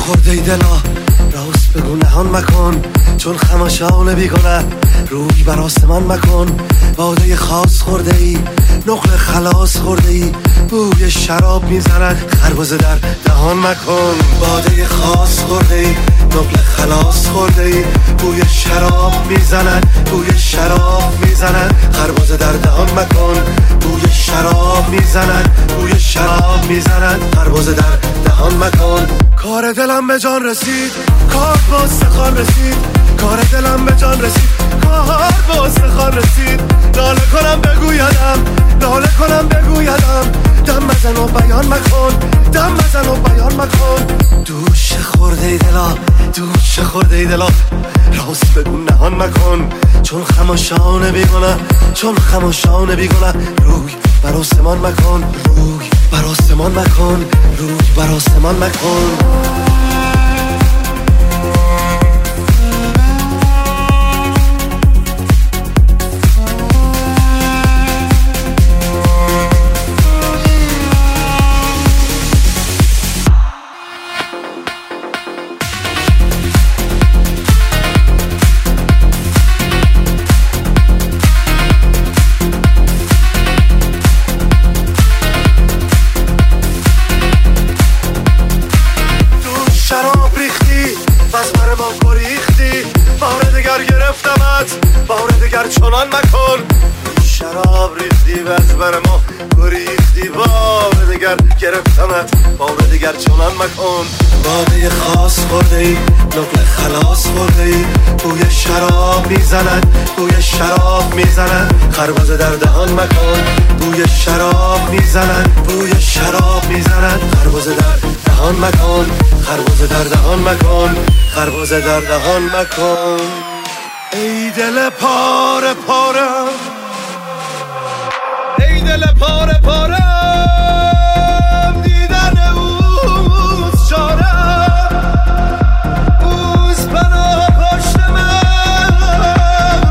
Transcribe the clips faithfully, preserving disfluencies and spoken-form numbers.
خورده ای دلا راست بگو نهان مکن، چون خماشان بیگنه روی بر آسمان مکن. باده خاص خورده ای نقل خلاص خورده ای بوی شراب میزند خربزه در دهان مکن. باده خاص خورده ای نقل خلاص خورده ای بوی شراب میزند بوی شراب میزند خربزه در دهان مکن. بوی شراب میزند بوی شراب میزند خربزه در دهان مکن. کار دلم به جان رسید کار با استخوان رسید کار دلم به جان رسید کار با استخوان رسید. ناله کنم بگویدم ناله کنم بگویدم دم بزن و بیان مکن دم بزن و بیان مکن. دوش خورده ای دلا دوش خورده ای دلا راست بگو نهان مکن، چون خماشان بیگنه چون خماشان بیگنه روی بر آسمان مکن روی بر آسمان مکن روی بر آسمان مکن. بار دگر چنان مکن. شراب ریختی و از بر ما گریختی بار دگر گرفتمت بار دگر چنان مکن. باده خاص خورده ای نقل خلاص خورده ای بوی شراب میزند بوی شراب میزند خربزه در دهان مکن. بوی شراب میزند بوی شراب میزند خربزه در دهان مکن خربزه در دهان مکن خربزه در دهان مکن. ای دل پاره پارم ای دل پاره پارم دیدن اوز چارم اوز پناه پشت من.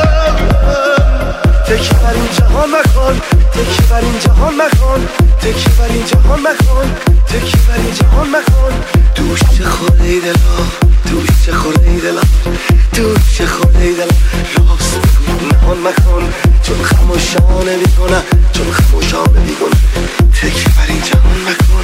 تکی بر این جهان مکن تکی بر این جهان مکن تکی بر این جهان مکن تکی بر این جهان مکن. دوش خورده ای دلا دوش خورده ای دلا دوش خورده ای دلا راست بگو نهان مکن، چون خماشانه بیگنه چون خماشانه بیگنه تکی بر این جهان مکن.